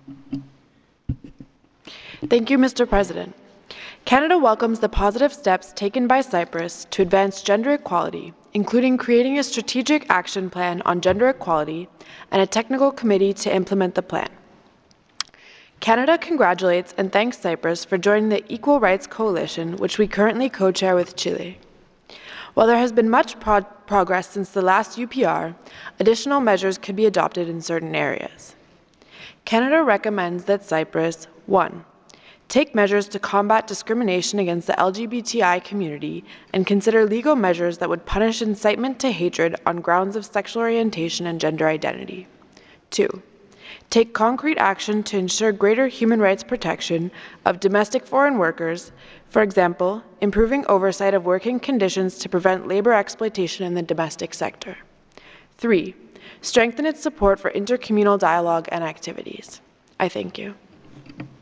Thank you, Mr. President. Canada welcomes the positive steps taken by Cyprus to advance gender equality, including creating a strategic action plan on gender equality and a technical committee to implement the plan. Canada congratulates and thanks Cyprus for joining the Equal Rights Coalition, which we currently co-chair with Chile. While there has been much progress since the last UPR, additional measures could be adopted in certain areas. Canada recommends that Cyprus, 1. Take measures to combat discrimination against the LGBTI community and consider legal measures that would punish incitement to hatred on grounds of sexual orientation and gender identity. 2. Take concrete action to ensure greater human rights protection of domestic foreign workers, for example, improving oversight of working conditions to prevent labor exploitation in the domestic sector. 3. Strengthen its support for intercommunal dialogue and activities. I thank you.